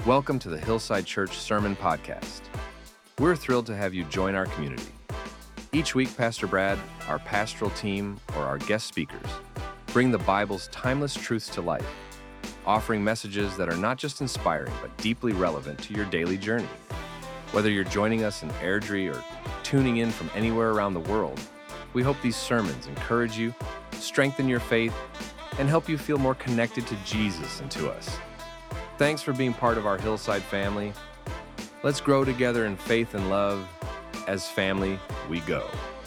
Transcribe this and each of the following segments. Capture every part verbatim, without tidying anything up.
Welcome to the Hillside Church Sermon Podcast. We're thrilled to have you join our community. Each week, Pastor Brad, our pastoral team, or our guest speakers bring the Bible's timeless truths to life, offering messages that are not just inspiring, but deeply relevant to your daily journey. Whether you're joining us in Airdrie or tuning in from anywhere around the world, we hope these sermons encourage you, strengthen your faith, and help you feel more connected to Jesus and to us. Thanks for being part of our Hillside family. Let's grow together in faith and love. As family, we go.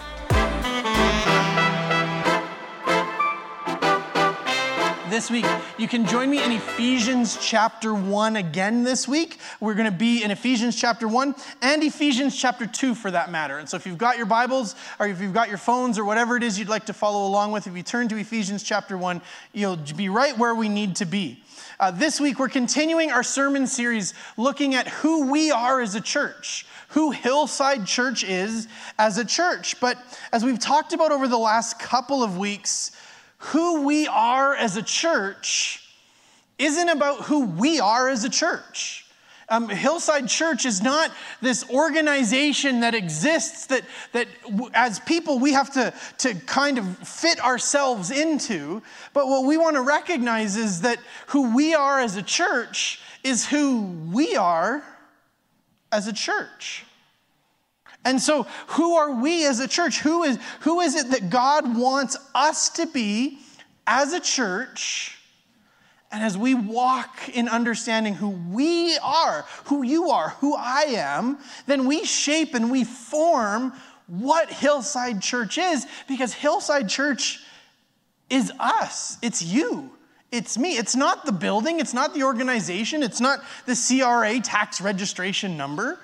This week, you can join me in Ephesians chapter one again this week. We're going to be in Ephesians chapter one and Ephesians chapter two for that matter. And so if you've got your Bibles or if you've got your phones or whatever it is you'd like to follow along with, if you turn to Ephesians chapter one, you'll be right where we need to be. Uh, this week, we're continuing our sermon series looking at who we are as a church, who Hillside Church is as a church. But as we've talked about over the last couple of weeks, who we are as a church isn't about who we are as a church. Um, Hillside Church is not this organization that exists that, that as people we have to, to kind of fit ourselves into. But what we want to recognize is that who we are as a church is who we are as a church. And so who are we as a church? Who is, who is it that God wants us to be as a church? And as we walk in understanding who we are, who you are, who I am, then we shape and we form what Hillside Church is, because Hillside Church is us. It's you. It's me. It's not the building. It's not the organization. It's not the C R A tax registration number.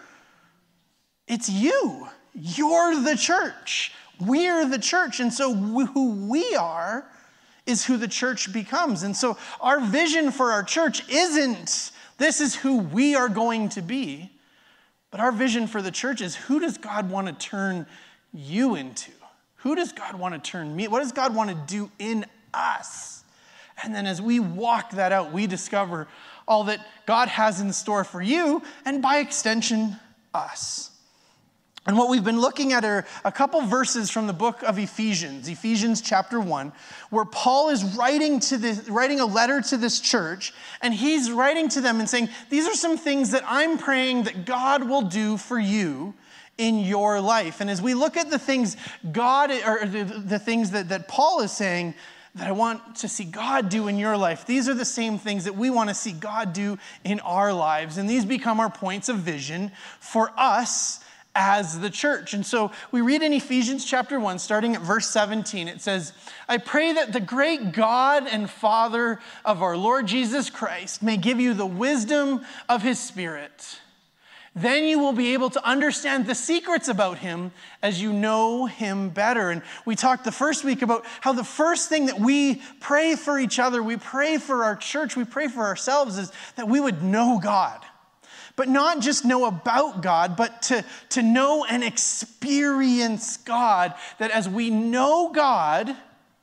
It's you. You're the church. We're the church. And so who we are is who the church becomes. And so our vision for our church isn't this is who we are going to be, but our vision for the church is who does God want to turn you into? Who does God want to turn me? What does God want to do in us? And then as we walk that out, we discover all that God has in store for you and by extension, us. And what we've been looking at are a couple verses from the book of Ephesians, Ephesians chapter one, where Paul is writing to this, writing a letter to this church, and he's writing to them and saying, these are some things that I'm praying that God will do for you in your life. And as we look at the things God, or the, the things that, that Paul is saying that I want to see God do in your life, these are the same things that we want to see God do in our lives. And these become our points of vision for us as the church. And so we read in Ephesians chapter one, starting at verse seventeen, it says, I pray that the great God and Father of our Lord Jesus Christ may give you the wisdom of his Spirit. Then you will be able to understand the secrets about him as you know him better. And we talked the first week about how the first thing that we pray for each other, we pray for our church, we pray for ourselves, is that we would know God. But not just know about God, but to, to know and experience God. That as we know God,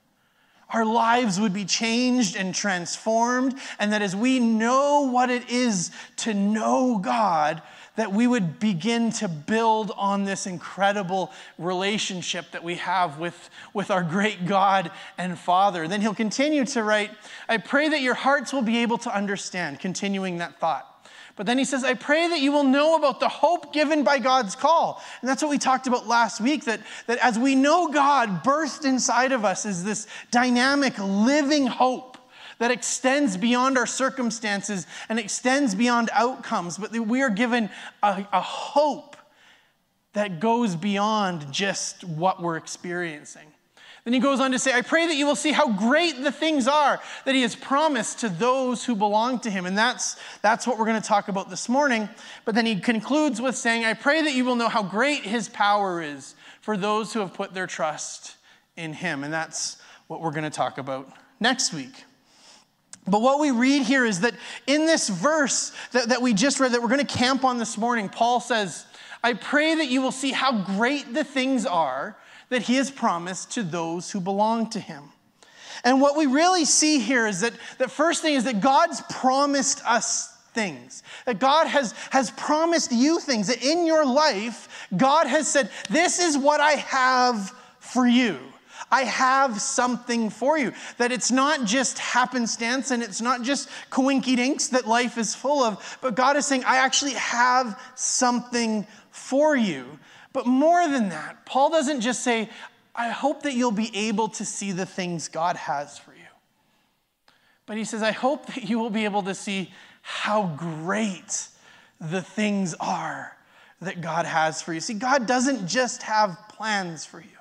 our lives would be changed and transformed. And that as we know what it is to know God, that we would begin to build on this incredible relationship that we have with, with our great God and Father. Then he'll continue to write, I pray that your hearts will be able to understand, continuing that thought. But then he says, I pray that you will know about the hope given by God's call. And that's what we talked about last week, that, that as we know God, birthed inside of us is this dynamic, living hope that extends beyond our circumstances and extends beyond outcomes. But we are given a, a hope that goes beyond just what we're experiencing. Then he goes on to say, I pray that you will see how great the things are that he has promised to those who belong to him. And that's, that's what we're going to talk about this morning. But then he concludes with saying, I pray that you will know how great his power is for those who have put their trust in him. And that's what we're going to talk about next week. But what we read here is that in this verse that, that we just read, that we're going to camp on this morning, Paul says, I pray that you will see how great the things are that he has promised to those who belong to him. And what we really see here is that the first thing is that God's promised us things. That God has, has promised you things. That in your life, God has said, this is what I have for you. I have something for you. That it's not just happenstance and it's not just coinky-dinks that life is full of, but God is saying, I actually have something for you. But more than that, Paul doesn't just say, I hope that you'll be able to see the things God has for you. But he says, I hope that you will be able to see how great the things are that God has for you. See, God doesn't just have plans for you.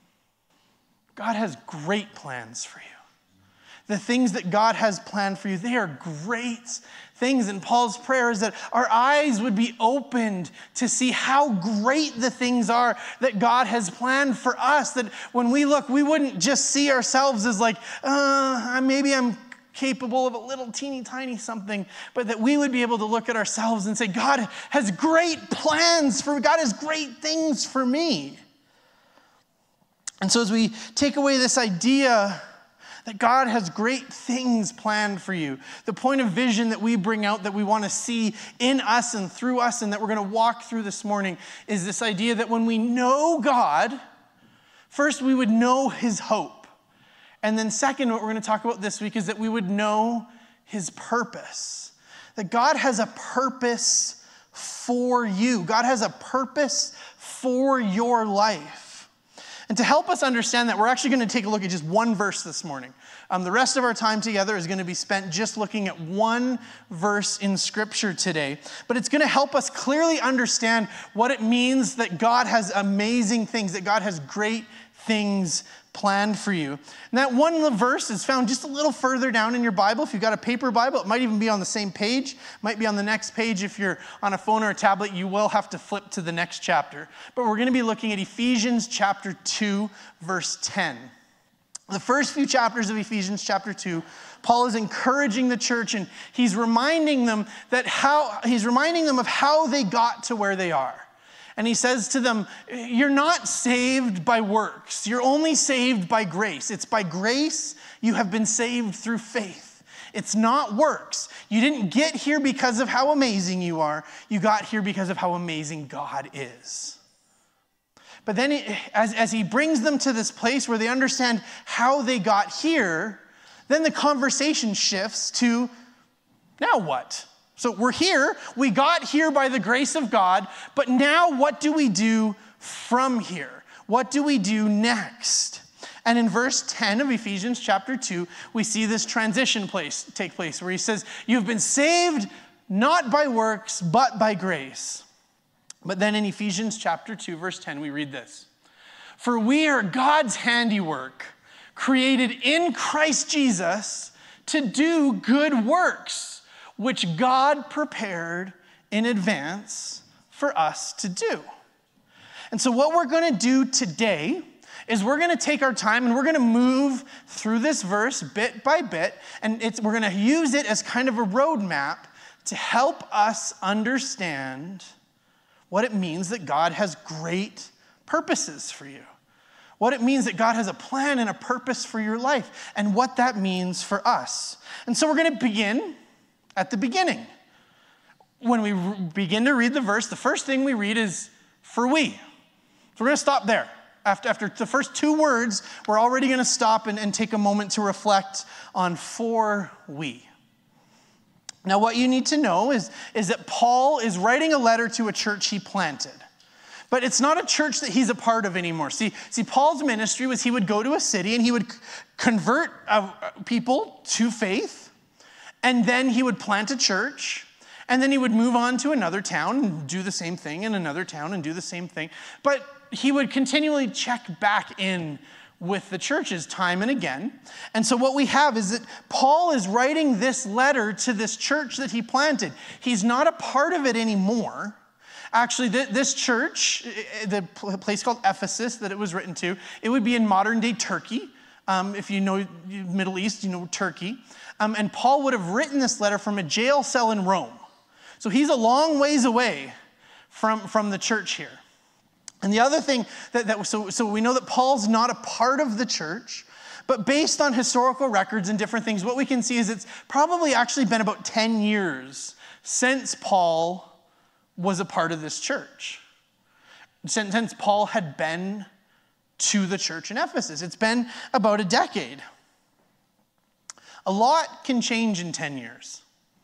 God has great plans for you. The things that God has planned for you, they are great things. And Paul's prayer is that our eyes would be opened to see how great the things are that God has planned for us. That when we look, we wouldn't just see ourselves as like, uh, maybe I'm capable of a little teeny tiny something, but that we would be able to look at ourselves and say, God has great plans for me. God has great things for me. And so as we take away this idea that God has great things planned for you, the point of vision that we bring out that we want to see in us and through us and that we're going to walk through this morning is this idea that when we know God, first we would know his hope. And then second, what we're going to talk about this week is that we would know his purpose. That God has a purpose for you. God has a purpose for your life. And to help us understand that, we're actually going to take a look at just one verse this morning. Um, the rest of our time together is going to be spent just looking at one verse in Scripture today. But it's going to help us clearly understand what it means that God has amazing things, that God has great things planned for you. And that one verse is found just a little further down in your Bible. If you've got a paper Bible, it might even be on the same page. It might be on the next page. If you're on a phone or a tablet, you will have to flip to the next chapter. But we're going to be looking at Ephesians chapter two, verse ten. The first few chapters of Ephesians chapter two, Paul is encouraging the church and he's reminding them that how he's reminding them of how they got to where they are. And he says to them, you're not saved by works. You're only saved by grace. It's by grace you have been saved through faith. It's not works. You didn't get here because of how amazing you are. You got here because of how amazing God is. But then as, as he brings them to this place where they understand how they got here, then the conversation shifts to, now what? So we're here, we got here by the grace of God, but now what do we do from here? What do we do next? And in verse ten of Ephesians chapter two, we see this transition place take place where he says, you've been saved not by works, but by grace. But then in Ephesians chapter two, verse ten, we read this. For we are God's handiwork, created in Christ Jesus to do good works, which God prepared in advance for us to do. And so what we're going to do today is we're going to take our time and we're going to move through this verse bit by bit, and it's, we're going to use it as kind of a roadmap to help us understand what it means that God has great purposes for you. What it means that God has a plan and a purpose for your life, and what that means for us. And so we're going to begin at the beginning. When we re- begin to read the verse, the first thing we read is, for we. So we're going to stop there. After, after the first two words, we're already going to stop and, and take a moment to reflect on for we. Now, what you need to know is, is that Paul is writing a letter to a church he planted. But it's not a church that he's a part of anymore. See, see, Paul's ministry was he would go to a city and he would convert uh, people to faith. And then he would plant a church, and then he would move on to another town and do the same thing, and another town and do the same thing. But he would continually check back in with the churches time and again. And so what we have is that Paul is writing this letter to this church that he planted. He's not a part of it anymore. Actually, this church, the place called Ephesus that it was written to, it would be in modern-day Turkey. Um, if you know Middle East, you know Turkey. Um, and Paul would have written this letter from a jail cell in Rome. So he's a long ways away from, from the church here. And the other thing, that, that so, so we know that Paul's not a part of the church, but based on historical records and different things, what we can see is it's probably actually been about ten years since Paul was a part of this church. Since, since Paul had been to the church in Ephesus. It's been about a decade. A lot can change in ten years.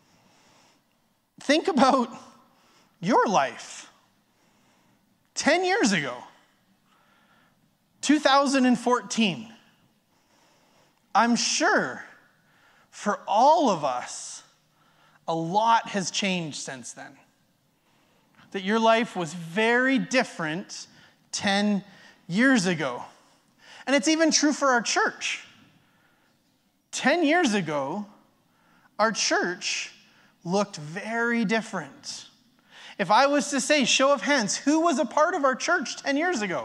Think about your life. ten years ago, two thousand fourteen. I'm sure for all of us, a lot has changed since then. That your life was very different ten years ago. And it's even true for our church. ten years ago, our church looked very different. If I was to say, show of hands, who was a part of our church ten years ago?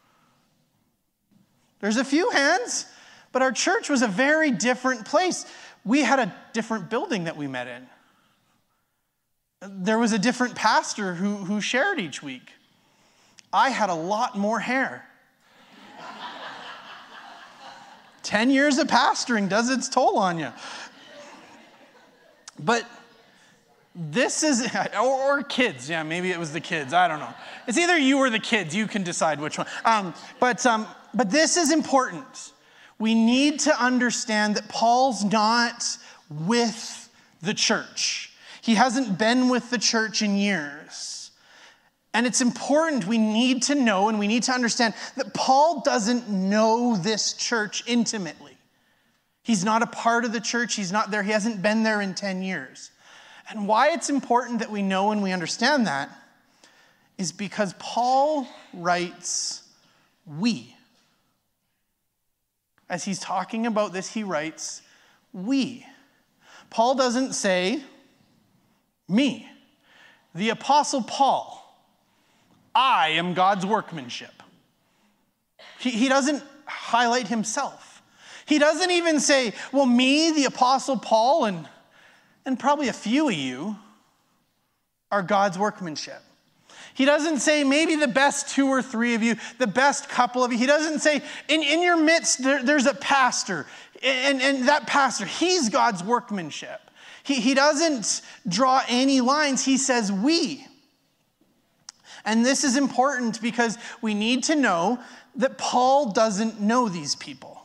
There's a few hands, but our church was a very different place. We had a different building that we met in. There was a different pastor who, who shared each week. I had a lot more hair. Ten years of pastoring does its toll on you. But this is, or, or kids. Yeah, maybe it was the kids. I don't know. It's either you or the kids. You can decide which one. Um, but, um, but this is important. We need to understand that Paul's not with the church. He hasn't been with the church in years. And it's important, we need to know and we need to understand that Paul doesn't know this church intimately. He's not a part of the church. He's not there. He hasn't been there in ten years. And why it's important that we know and we understand that is because Paul writes, we. As he's talking about this, he writes, we. Paul doesn't say, me. The Apostle Paul, I am God's workmanship. He, he doesn't highlight himself. He doesn't even say, well, me, the Apostle Paul, and, and probably a few of you are God's workmanship. He doesn't say maybe the best two or three of you, the best couple of you. He doesn't say in, in your midst there, there's a pastor, and, and that pastor, he's God's workmanship. He, he doesn't draw any lines. He says we. And this is important because we need to know that Paul doesn't know these people.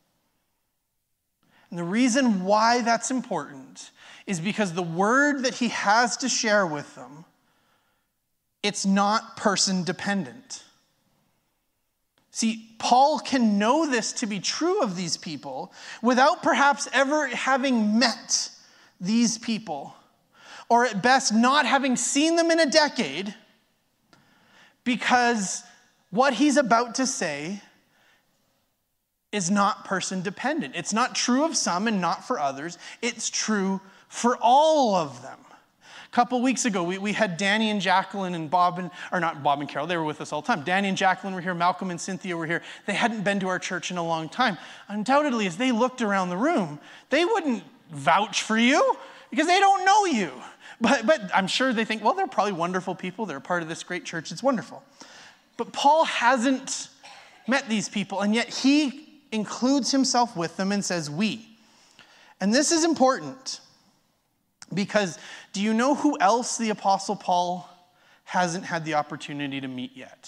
And the reason why that's important is because the word that he has to share with them, it's not person dependent. See, Paul can know this to be true of these people without perhaps ever having met these people, or at best not having seen them in a decade, because what he's about to say is not person dependent. It's not true of some and not for others. It's true for all of them. A couple weeks ago, we, we had Danny and Jacqueline and Bob and, or not Bob and Carol, they were with us all the time. Danny and Jacqueline were here, Malcolm and Cynthia were here. They hadn't been to our church in a long time. Undoubtedly, as they looked around the room, they wouldn't vouch for you because they don't know you. But, but I'm sure they think, well, they're probably wonderful people. They're a part of this great church. It's wonderful. But Paul hasn't met these people, and yet he includes himself with them and says, we. And this is important because do you know who else the Apostle Paul hasn't had the opportunity to meet yet?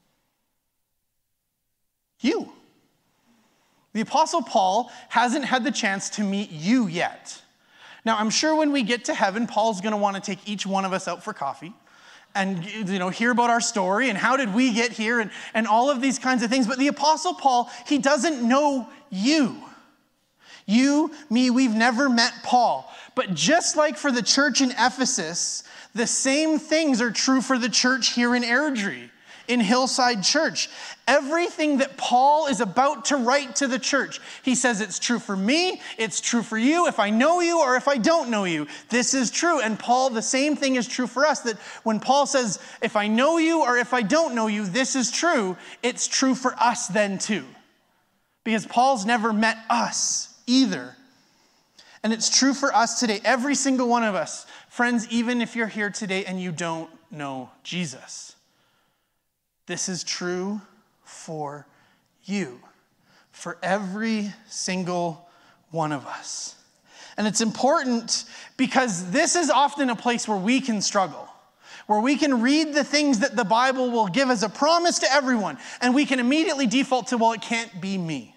You. The Apostle Paul hasn't had the chance to meet you yet. Now, I'm sure when we get to heaven, Paul's going to want to take each one of us out for coffee and, you know, hear about our story and how did we get here and, and all of these kinds of things. But the Apostle Paul, he doesn't know you. You, me, we've never met Paul. But just like for the church in Ephesus, the same things are true for the church here in Airdrie, in Hillside Church. Everything that Paul is about to write to the church, he says it's true for me, it's true for you, if I know you or if I don't know you. This is true. And Paul, the same thing is true for us, that when Paul says, if I know you or if I don't know you, this is true, it's true for us then too. Because Paul's never met us either. And it's true for us today, every single one of us. Friends, even if you're here today and you don't know Jesus, this is true for you, for every single one of us. And it's important because this is often a place where we can struggle, where we can read the things that the Bible will give as a promise to everyone, and we can immediately default to, well, it can't be me.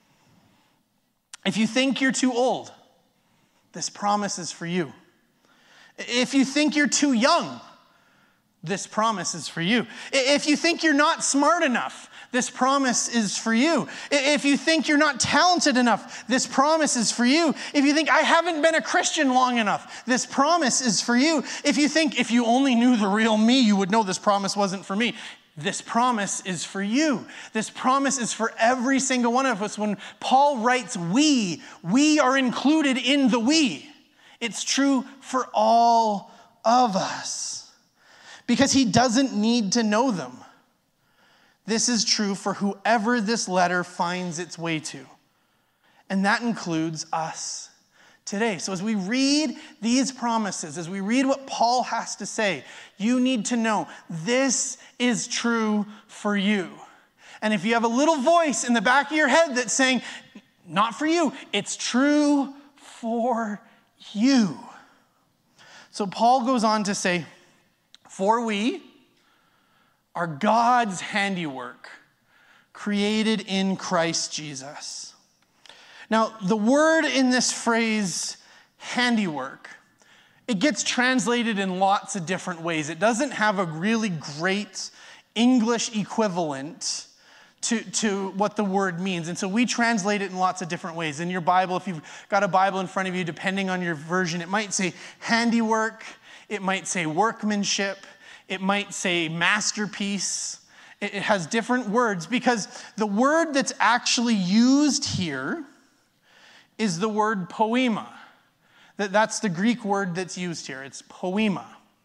If you think you're too old, this promise is for you. If you think you're too young, this promise is for you. If you think you're not smart enough, this promise is for you. If you think you're not talented enough, this promise is for you. If you think I haven't been a Christian long enough, this promise is for you. If you think if you only knew the real me, you would know this promise wasn't for me, this promise is for you. This promise is for every single one of us. When Paul writes we, we are included in the we. It's true for all of us because he doesn't need to know them. This is true for whoever this letter finds its way to. And that includes us today. So as we read these promises, as we read what Paul has to say, you need to know this is true for you. And if you have a little voice in the back of your head that's saying, not for you, it's true for you. So Paul goes on to say, for we are God's handiwork, created in Christ Jesus. Now, the word in this phrase, handiwork, it gets translated in lots of different ways. It doesn't have a really great English equivalent to, to what the word means. And so we translate it in lots of different ways. In your Bible, if you've got a Bible in front of you, depending on your version, it might say handiwork, it might say workmanship, it might say masterpiece. It, it has different words because the word that's actually used here is the word poema. That, that's the Greek word that's used here. It's poema.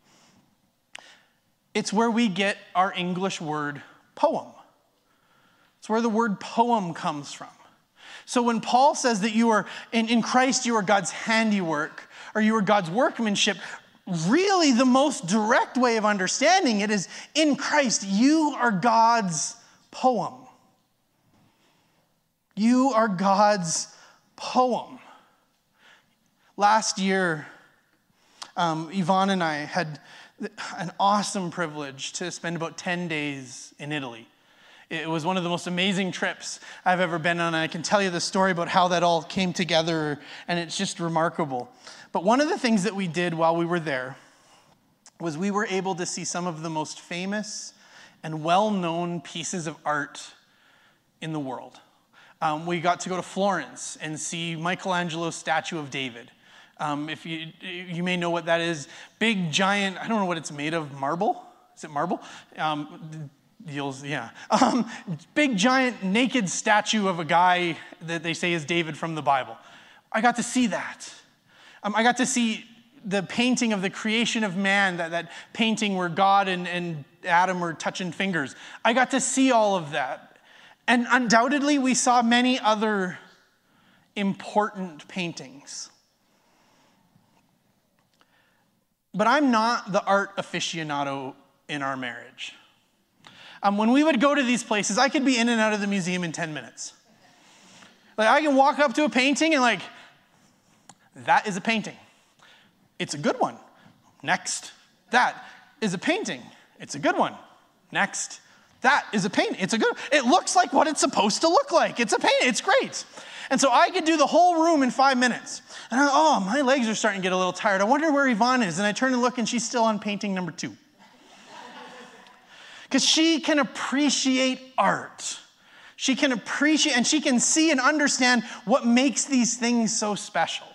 It's where we get our English word poem. It's where the word poem comes from. So when Paul says that you are, in, in Christ, you are God's handiwork, or you are God's workmanship, really the most direct way of understanding it is in Christ, you are God's poem. You are God's poem. Last year, um, Yvonne and I had an awesome privilege to spend about ten days in Italy. It was one of the most amazing trips I've ever been on. And I can tell you the story about how that all came together, and it's just remarkable. But one of the things that we did while we were there was we were able to see some of the most famous and well-known pieces of art in the world. Um, we got to go to Florence and see Michelangelo's statue of David. Um, if you you may know what that is. Big, giant, I don't know what it's made of, marble? Is it marble? Um, Deals, yeah. Um, big, giant, naked statue of a guy that they say is David from the Bible. I got to see that. Um, I got to see the painting of the creation of man, that, that painting where God and, and Adam were touching fingers. I got to see all of that. And undoubtedly, we saw many other important paintings. But I'm not the art aficionado in our marriage. Um, when we would go to these places, I could be in and out of the museum in ten minutes. Like I can walk up to a painting and like, that is a painting. It's a good one. Next. That is a painting. It's a good one. Next. That is a painting. It's a good, it looks like what it's supposed to look like. It's a painting. It's great. And so I could do the whole room in five minutes. And I, oh, my legs are starting to get a little tired. I wonder where Yvonne is. And I turn and look and she's still on painting number two. Because she can appreciate art. She can appreciate, and she can see and understand what makes these things so special.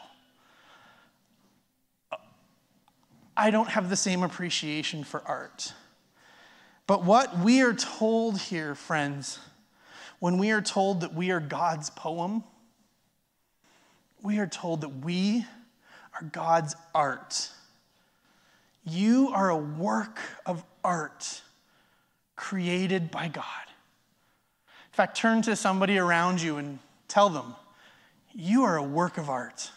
I don't have the same appreciation for art. But what we are told here, friends, when we are told that we are God's poem, we are told that we are God's art. You are a work of art created by God. In fact, turn to somebody around you and tell them, you are a work of art.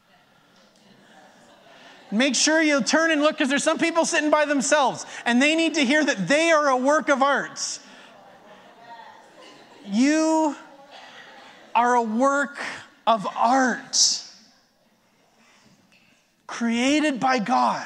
Make sure you turn and look because there's some people sitting by themselves and they need to hear that they are a work of art. You are a work of art. created by God.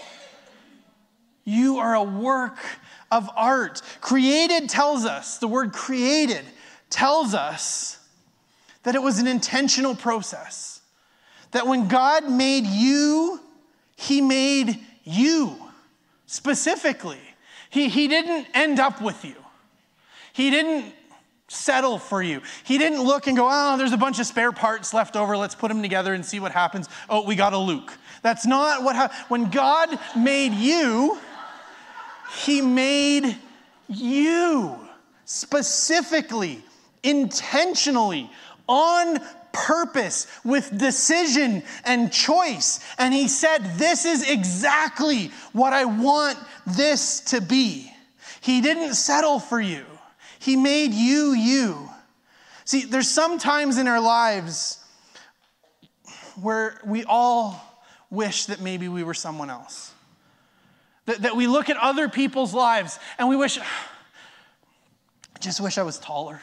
You are a work of art. Created tells us, the word created tells us that it was an intentional process. That when God made you, he made you specifically. He, he didn't end up with you. He didn't settle for you. He didn't look and go, oh, there's a bunch of spare parts left over. Let's put them together and see what happens. Oh, we got a Luke. That's not what happened. When God made you, he made you specifically, intentionally, on purpose, with decision and choice. And he said, this is exactly what I want this to be. He didn't settle for you. He made you, you. See, there's some times in our lives where we all wish that maybe we were someone else. That, that we look at other people's lives and we wish, I just wish I was taller.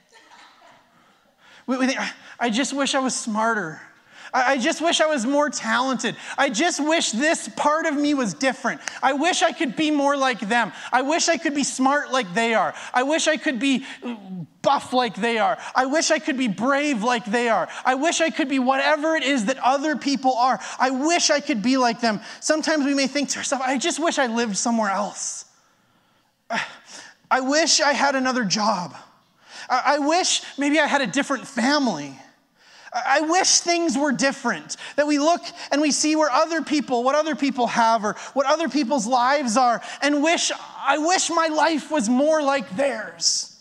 We, we think, I just wish I was smarter. I, I just wish I was more talented. I just wish this part of me was different. I wish I could be more like them. I wish I could be smart like they are. I wish I could be buff like they are. I wish I could be brave like they are. I wish I could be whatever it is that other people are. I wish I could be like them. Sometimes we may think to ourselves, I just wish I lived somewhere else. I wish I had another job. I wish maybe I had a different family. I wish things were different, that we look and we see where other people, what other people have or what other people's lives are, and wish, I wish my life was more like theirs.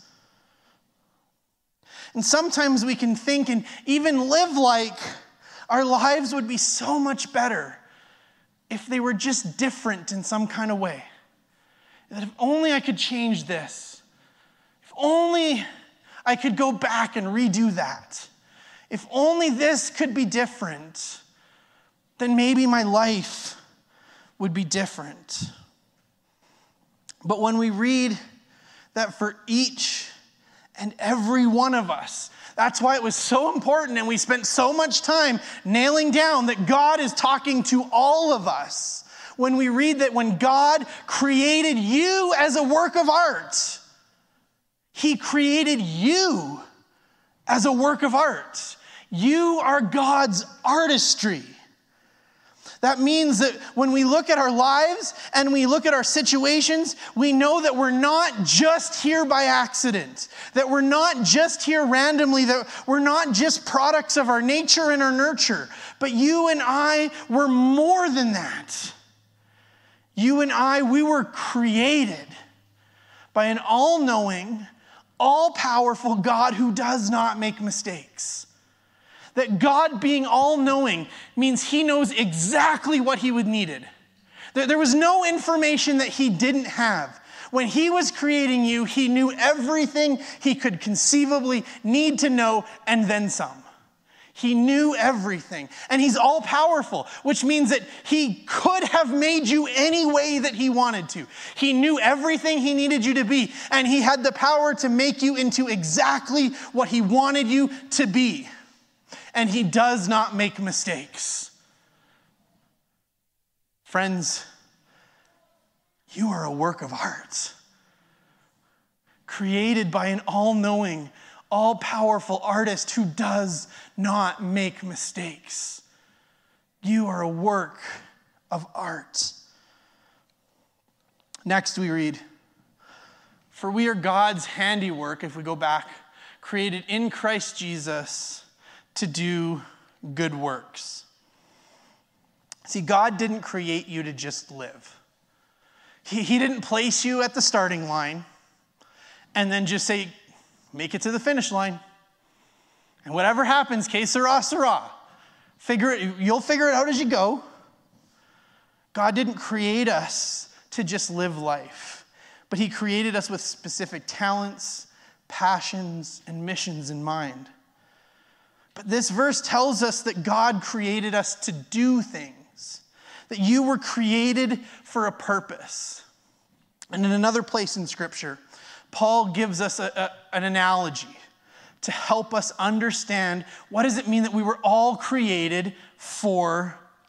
And sometimes we can think and even live like our lives would be so much better if they were just different in some kind of way. That if only I could change this, if only I could go back and redo that. If only this could be different, then maybe my life would be different. But when we read that for each and every one of us, that's why it was so important and we spent so much time nailing down that God is talking to all of us. When we read that when God created you as a work of art, he created you as a work of art. You are God's artistry. That means that when we look at our lives and we look at our situations, we know that we're not just here by accident, that we're not just here randomly, that we're not just products of our nature and our nurture, but you and I were more than that. You and I, we were created by an all-knowing, all-powerful God who does not make mistakes. That God being all-knowing means he knows exactly what he would needed. There was no information that he didn't have. When he was creating you, he knew everything he could conceivably need to know and then some. He knew everything. And he's all-powerful, which means that he could have made you any way that he wanted to. He knew everything he needed you to be, and he had the power to make you into exactly what he wanted you to be. And he does not make mistakes. Friends, you are a work of art, created by an all-knowing, all-powerful artist who does not make mistakes. You are a work of art. Next we read, for we are God's handiwork, if we go back, created in Christ Jesus to do good works. See, God didn't create you to just live. He, he didn't place you at the starting line and then just say, make it to the finish line. And whatever happens, que sera, sera. Figure it, you'll figure it out as you go. God didn't create us to just live life, but he created us with specific talents, passions, and missions in mind. But this verse tells us that God created us to do things, that you were created for a purpose. And in another place in Scripture, Paul gives us a, a, an analogy to help us understand what does it mean that we were all created for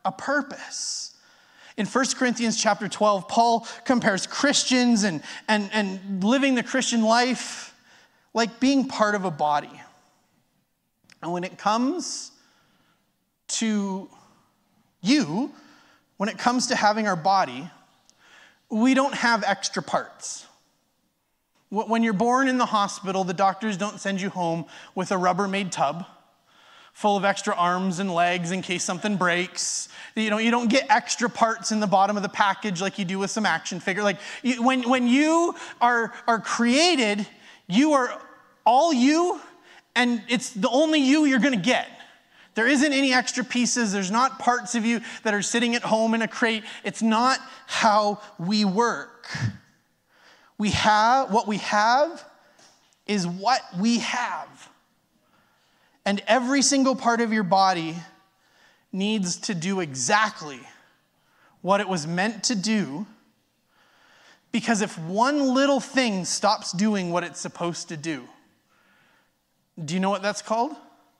a purpose. In First Corinthians chapter twelve, Paul compares Christians and, and, and living the Christian life like being part of a body. And when it comes to you, when it comes to having our body, we don't have extra parts. When you're born in the hospital, the doctors don't send you home with a Rubbermaid tub full of extra arms and legs in case something breaks. You know, you don't get extra parts in the bottom of the package like you do with some action figure. Like you, when, when you are, are created, you are all you, and it's the only you you're gonna get. There isn't any extra pieces. There's not parts of you that are sitting at home in a crate. It's not how we work. We have, what we have is what we have. And every single part of your body needs to do exactly what it was meant to do, because if one little thing stops doing what it's supposed to do, do you know what that's called?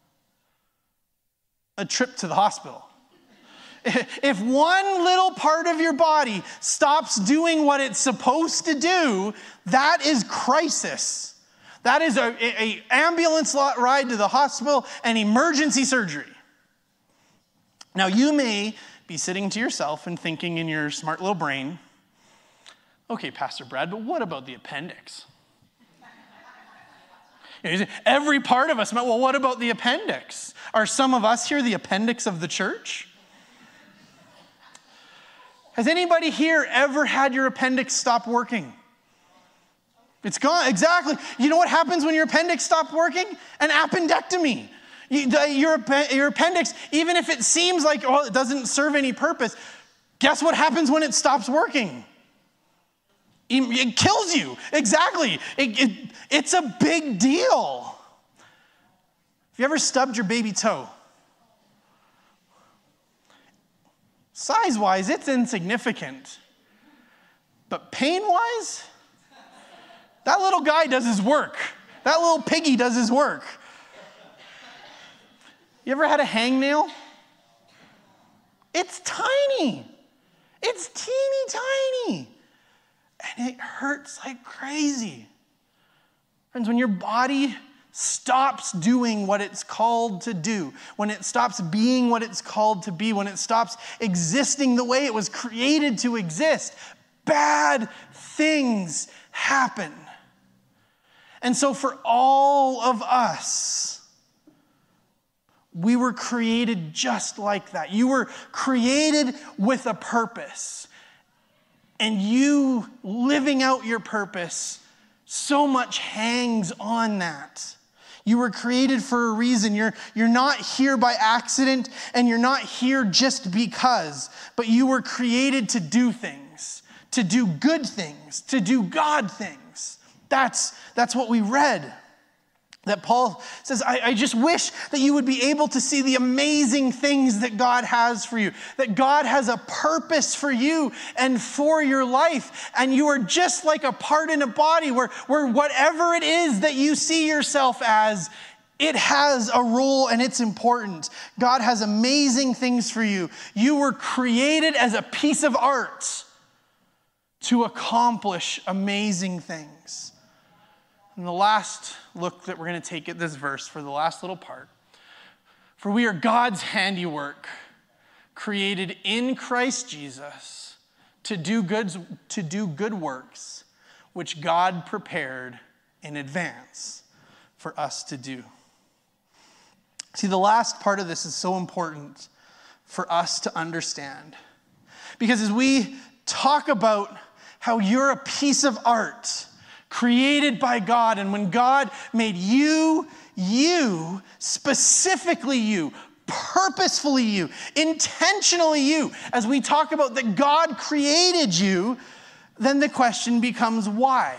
A trip to the hospital. If one little part of your body stops doing what it's supposed to do, that is crisis. That is an a ambulance ride to the hospital and emergency surgery. Now, you may be sitting to yourself and thinking in your smart little brain, okay, Pastor Brad, but what about the appendix? Every part of us, well, what about the appendix? Are some of us here the appendix of the church? Has anybody here ever had your appendix stop working? It's gone, exactly. You know what happens when your appendix stops working? An appendectomy. You, the, your, your appendix, even if it seems like, oh, it doesn't serve any purpose, guess what happens when it stops working? It, it kills you. Exactly. It, it, it's a big deal. Have you ever stubbed your baby toe? Size-wise, it's insignificant. But pain-wise, that little guy does his work. That little piggy does his work. You ever had a hangnail? It's tiny. It's teeny tiny. And it hurts like crazy. Friends, when your body stops doing what it's called to do, when it stops being what it's called to be, when it stops existing the way it was created to exist, bad things happen. And so for all of us, we were created just like that. You were created with a purpose. And you living out your purpose, so much hangs on that. You were created for a reason. You're, you're not here by accident, and you're not here just because, but you were created to do things, to do good things, to do God things. That's, that's what we read. That Paul says, I, I just wish that you would be able to see the amazing things that God has for you, that God has a purpose for you and for your life, and you are just like a part in a body where, where whatever it is that you see yourself as, it has a role and it's important. God has amazing things for you. You were created as a piece of art to accomplish amazing things. And the last look that we're going to take at this verse for the last little part. For we are God's handiwork, created in Christ Jesus to do good, to do good works, which God prepared in advance for us to do. See, the last part of this is so important for us to understand. Because as we talk about how you're a piece of art, created by God, and when God made you, you, specifically you, purposefully you, intentionally you, as we talk about that God created you, then the question becomes why?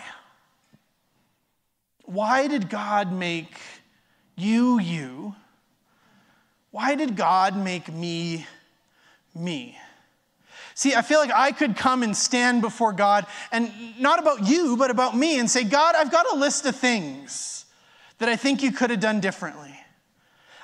Why did God make you, you? Why did God make me, me? See, I feel like I could come and stand before God, and not about you, but about me, and say, God, I've got a list of things that I think you could have done differently.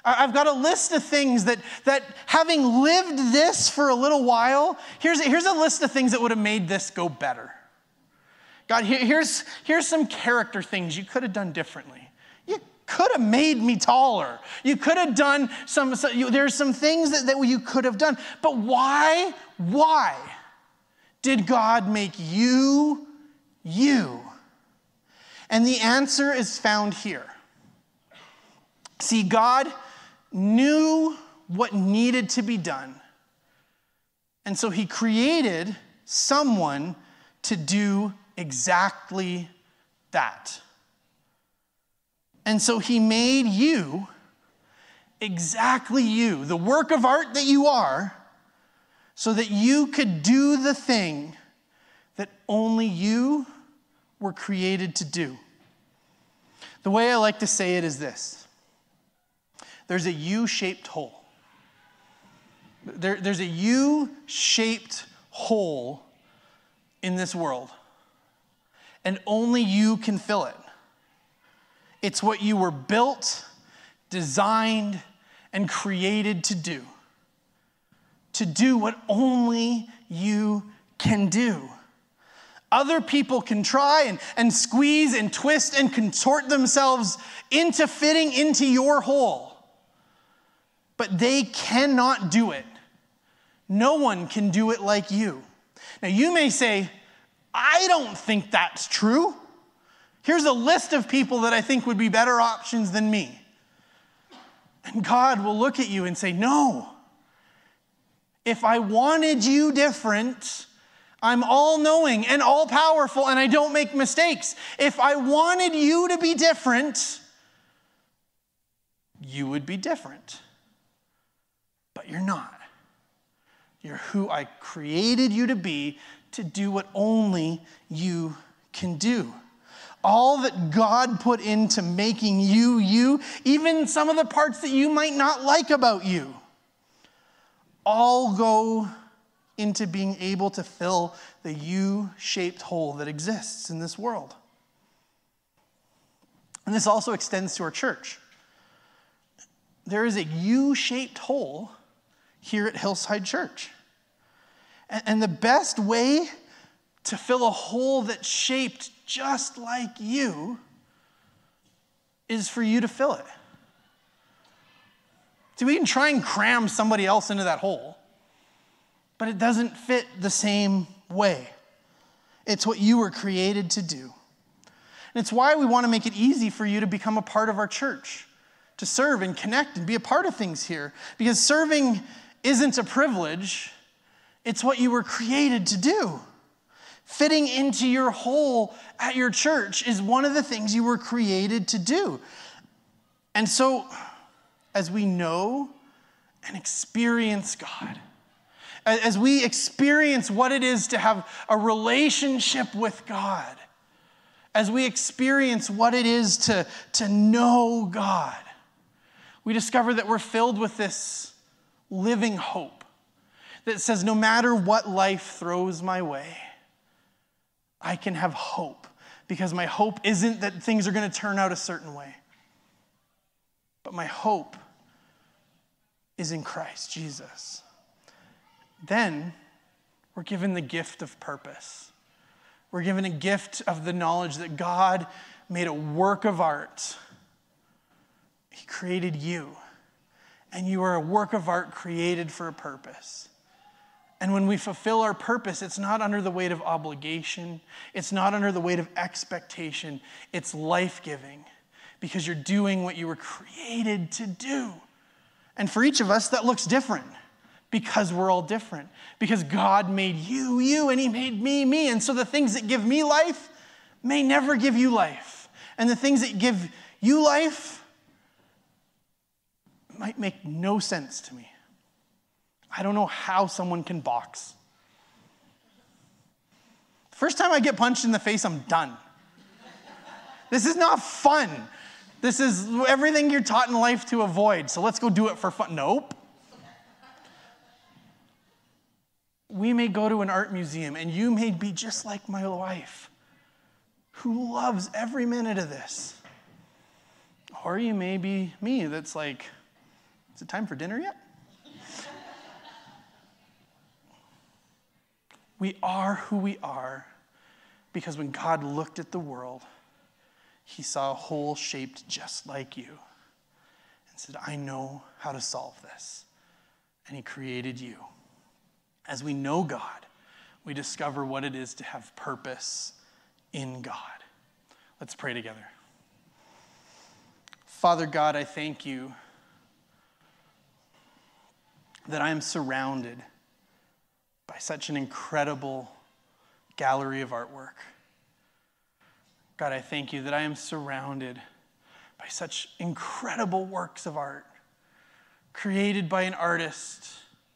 I've got a list of things that, that having lived this for a little while, here's, here's a list of things that would have made this go better. God, here, here's, here's some character things you could have done differently. You could have made me taller. You could have done some, so you, there's some things that, that you could have done. But why, why did God make you, you? And the answer is found here. See, God knew what needed to be done. And so he created someone to do exactly that. And so he made you, exactly you, the work of art that you are, so that you could do the thing that only you were created to do. The way I like to say it is this. There's a U-shaped hole. There, there's a U-shaped hole in this world. And only you can fill it. It's what you were built, designed, and created to do. To do what only you can do. Other people can try and, and squeeze and twist and contort themselves into fitting into your hole. But they cannot do it. No one can do it like you. Now you may say, I don't think that's true. Here's a list of people that I think would be better options than me. And God will look at you and say, no. If I wanted you different, I'm all-knowing and all-powerful and I don't make mistakes. If I wanted you to be different, you would be different. But you're not. You're who I created you to be, to do what only you can do. All that God put into making you, you, even some of the parts that you might not like about you, all go into being able to fill the U-shaped hole that exists in this world. And this also extends to our church. There is a U-shaped hole here at Hillside Church. And the best way to fill a hole that's shaped just like you is for you to fill it. See, we can try and cram somebody else into that hole, but it doesn't fit the same way. It's what you were created to do. And it's why we want to make it easy for you to become a part of our church, to serve and connect and be a part of things here. Because serving isn't a privilege, it's what you were created to do. Fitting into your hole at your church is one of the things you were created to do. And so, as we know and experience God, as we experience what it is to have a relationship with God, as we experience what it is to, to know God, we discover that we're filled with this living hope that says no matter what life throws my way, I can have hope, because my hope isn't that things are going to turn out a certain way. But my hope is in Christ Jesus. Then we're given the gift of purpose. We're given a gift of the knowledge that God made a work of art. He created you, and you are a work of art created for a purpose. And when we fulfill our purpose, it's not under the weight of obligation. It's not under the weight of expectation. It's life-giving, because you're doing what you were created to do. And for each of us, that looks different, because we're all different. Because God made you, you, and he made me, me. And so the things that give me life may never give you life. And the things that give you life might make no sense to me. I don't know how someone can box. The first time I get punched in the face, I'm done. This is not fun. This is everything you're taught in life to avoid. So let's go do it for fun. Nope. We may go to an art museum, and you may be just like my wife, who loves every minute of this. Or you may be me, that's like, Is it time for dinner yet? We are who we are because when God looked at the world, he saw a hole shaped just like you and said, I know how to solve this. And he created you. As we know God, we discover what it is to have purpose in God. Let's pray together. Father God, I thank you that I am surrounded by such an incredible gallery of artwork. God, I thank you that I am surrounded by such incredible works of art created by an artist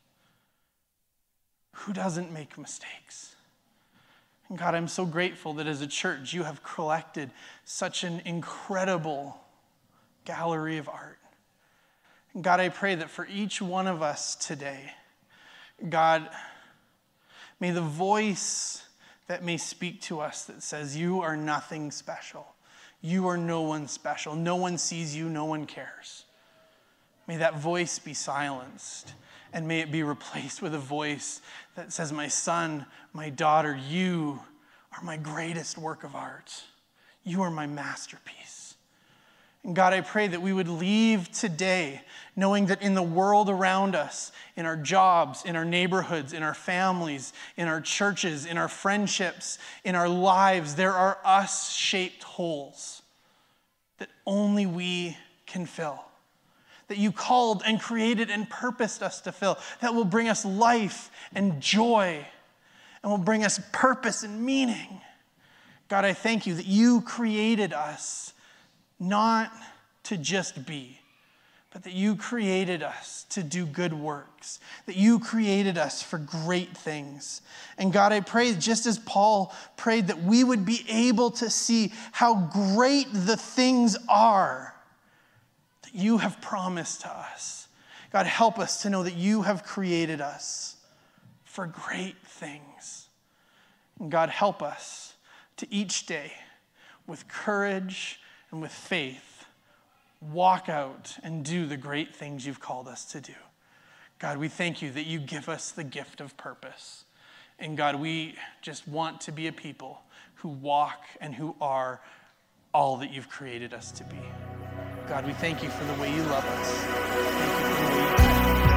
who doesn't make mistakes. And God, I'm so grateful that as a church you have collected such an incredible gallery of art. And God, I pray that for each one of us today, God, may the voice that may speak to us that says, you are nothing special. You are no one special. No one sees you. No one cares. May that voice be silenced, and may it be replaced with a voice that says, my son, my daughter, you are my greatest work of art. You are my masterpiece. And God, I pray that we would leave today knowing that in the world around us, in our jobs, in our neighborhoods, in our families, in our churches, in our friendships, in our lives, there are us-shaped holes that only we can fill, that you called and created and purposed us to fill, that will bring us life and joy and will bring us purpose and meaning. God, I thank you that you created us not to just be, but that you created us to do good works, that you created us for great things. And God, I pray, just as Paul prayed, that we would be able to see how great the things are that you have promised to us. God, help us to know that you have created us for great things. And God, help us to each day with courage and with faith, walk out and do the great things you've called us to do. God, we thank you that you give us the gift of purpose. And God, we just want to be a people who walk and who are all that you've created us to be. God, we thank you for the way you love us. Thank you for the way you care.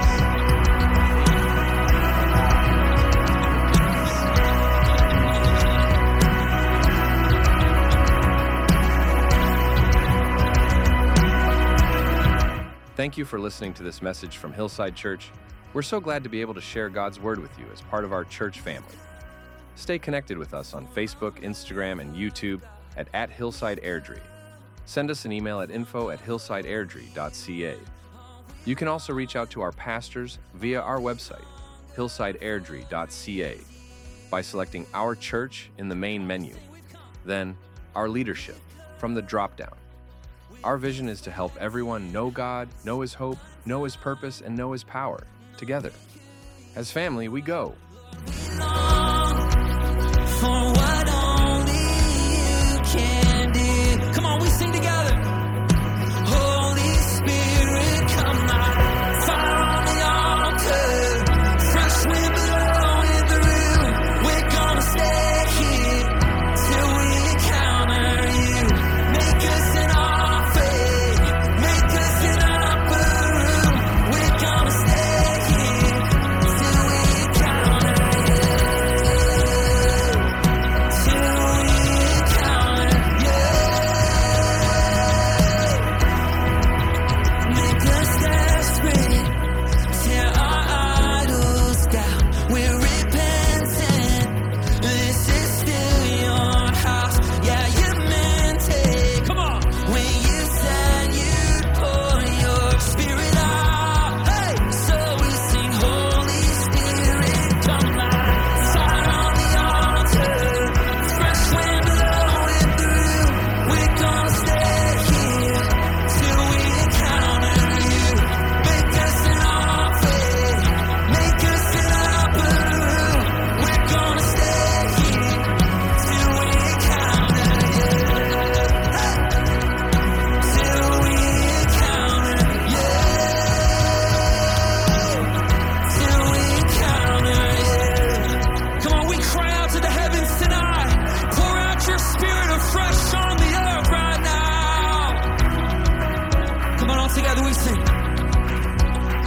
Thank you for listening to this message from Hillside Church. We're so glad to be able to share God's Word with you as part of our church family. Stay connected with us on Facebook, Instagram, and YouTube at, at Hillside Airdrie. Send us an email at info at hillside airdrie dot c a. You can also reach out to our pastors via our website, hillside airdrie dot c a, by selecting Our Church in the main menu. Then, Our Leadership from the drop-down. Our vision is to help everyone know God, know His hope, know His purpose, and know His power, together. As family, we go. Come on, we sing together. Holy Spirit, come now. Fire on the altar. Fresh wind blowing through. We're gonna stay here till we encounter you. Make us an offering. Make us an upper room. We're gonna stay here till we encounter you.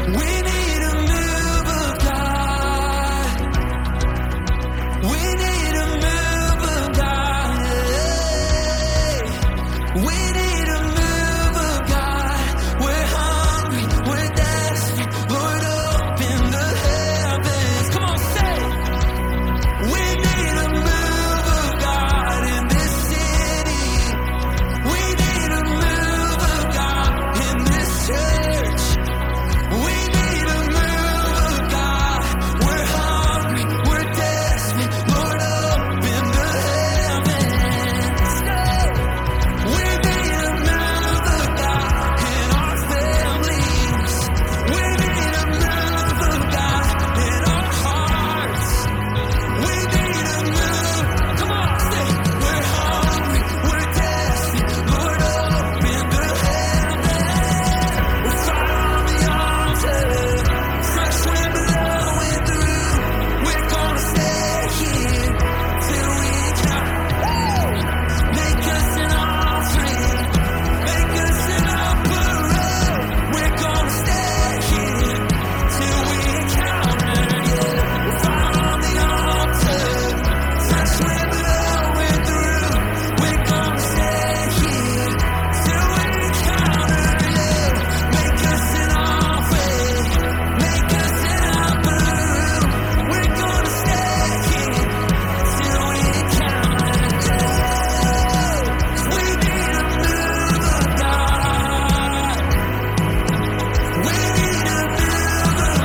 We need a move of God. We need a move of God. We need a move of God. We're hungry, we're desperate. Lord, open the heavens. Come on, say it. We need a move of God in this city. We need a move of God in this church. We need a move of God. We're hungry, we're desperate. Lord, open the heavens. We need a move of God in our families. We need a move of God in our hearts. We need a move. Come on, say, we're hungry, we're desperate. Lord, open the heavens. We're fire on the altar. Fresh wind blowing through. We're gonna stay here till we count. Make us an offering. Make us an upper room. We're gonna stay here till we encounter you. We're fire on the altar. Fresh wind blowing through. We're gonna stay here till we encounter you. Make us an offering. Make us an upper room. We're gonna stay here till we encounter you. We need a move of God. We need a move of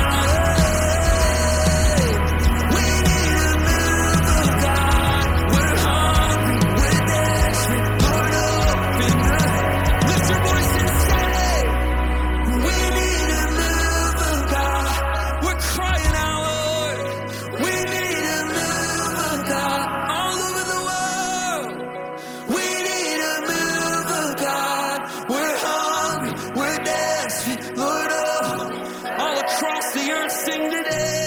God. We need a move of God. We're hungry, we're desperate. Lord, open the lift your voice and say, we need a move of God. We're crying out, Lord. We need a move of God all over the world. We need a move of God. We're hungry, we're desperate. Lord, oh, all across the earth, sing today.